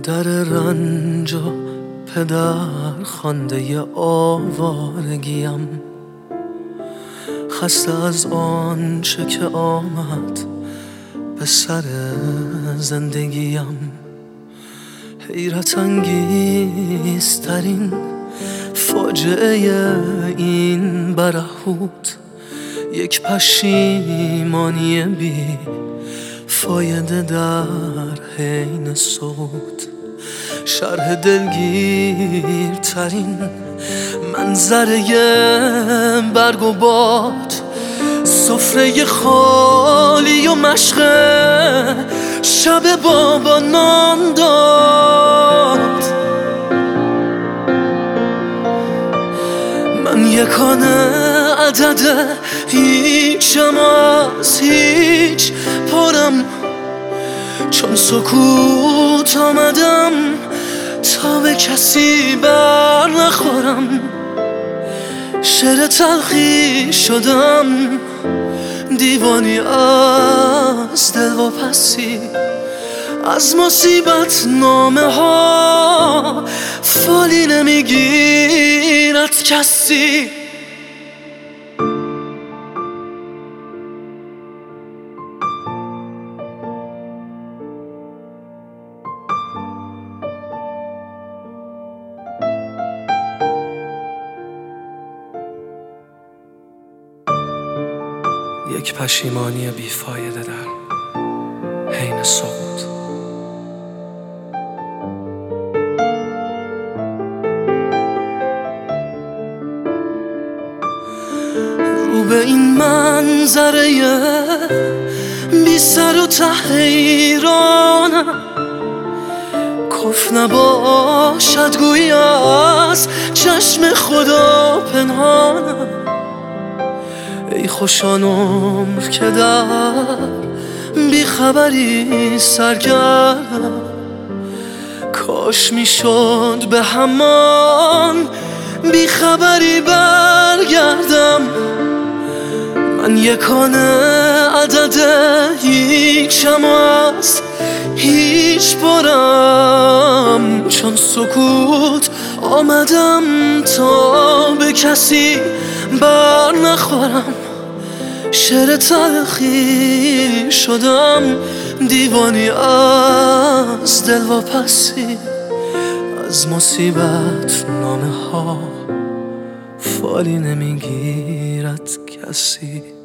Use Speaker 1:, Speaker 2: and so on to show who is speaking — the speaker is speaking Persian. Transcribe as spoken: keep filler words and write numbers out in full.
Speaker 1: مادر رنج و پدر خوانده آوارگیم، خسته از آنچه که آمد به سر زندگیم. حیرت انگیزترین فاجعه این برهوت، یک پشیمانی بی فایده در حین صوت. شرح دلگیرترین منظره برگ و باد، سفره خالی و مشق شب بابا نان داد. من یکانه عدد هیچم از هیچ پرم، چون سکوت آمدم تا به کسی بر نخورم. شعر تلخی شدم، دیوانی از دل و پسی، از مصیبت نامه ها فالی نمیگیرد کسی. یک پشیمانی بیفایده در حین سقوط. رو به این منظره بی سر و ته حیرانم، کف نباشد گویی از چشم خدا پنهانم. ای خوشان عمر که در بیخبری سرگردم، کاش میشد به همان بیخبری برگردم. من یکانه عدد هیچم از هیچ برم، چون سکوت آمدم تا به کسی بر نخورم. شعر تلخی شدم، دیوانی از دل و پسی، از مصیبت نامه ها فالی نمیگیرد کسی.